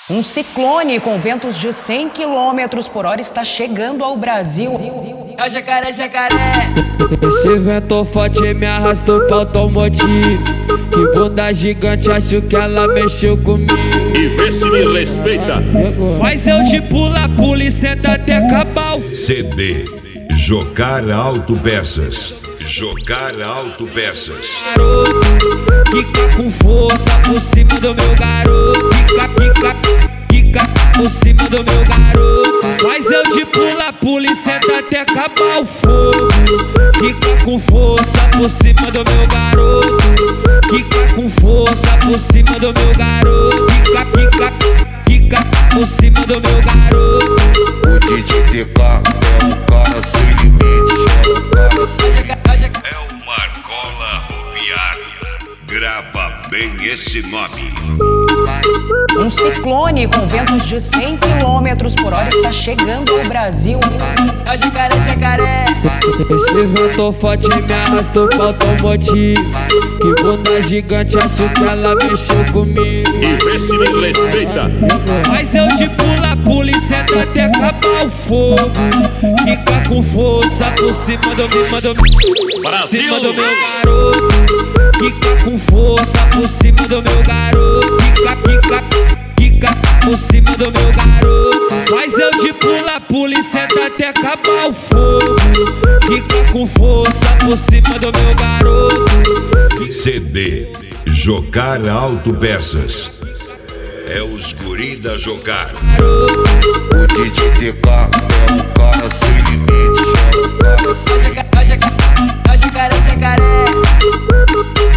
Um ciclone com ventos de 100 km por hora está chegando ao Brasil. É o jacaré, jacaré. Esse vento forte me arrastou pra automotivo. Que bunda gigante, acho que ela mexeu comigo. E vê se me respeita. Faz eu de pula e senta até acabar o CD Jogar Autopeças. Jogar Autopeças. garoto. Quica com força por cima do meu garoto. Quica por cima do meu garoto. Faz eu de pula e senta até acabar o fogo. Quica com força por cima do meu garoto. Quica com força por cima do meu garoto. Quica por cima do meu garoto. O DJ TK é um cara sem limite. É o Marcola Ropiário. Grava bem esse nome. Um ciclone com ventos de 100 km por hora está chegando ao Brasil. É o jacaré, jacaré. Esse vento forte me arrastou pra automotivo. Que bunda gigante, acho que ela mexeu comigo. E vê se me respeita. Faz eu de pula e senta até acabar o fogo. Quica com força por cima do Brasil. cima do meu garoto. Quica com força por cima do meu garoto. Quica por cima do meu garoto. Faz eu de pula e senta até acabar o fogo. Quica com força por cima do meu garoto. CD Jogar Autopeças. É os guri da Jogar. O DJ TK é um cara sem limite. É o jacaré, jacaré.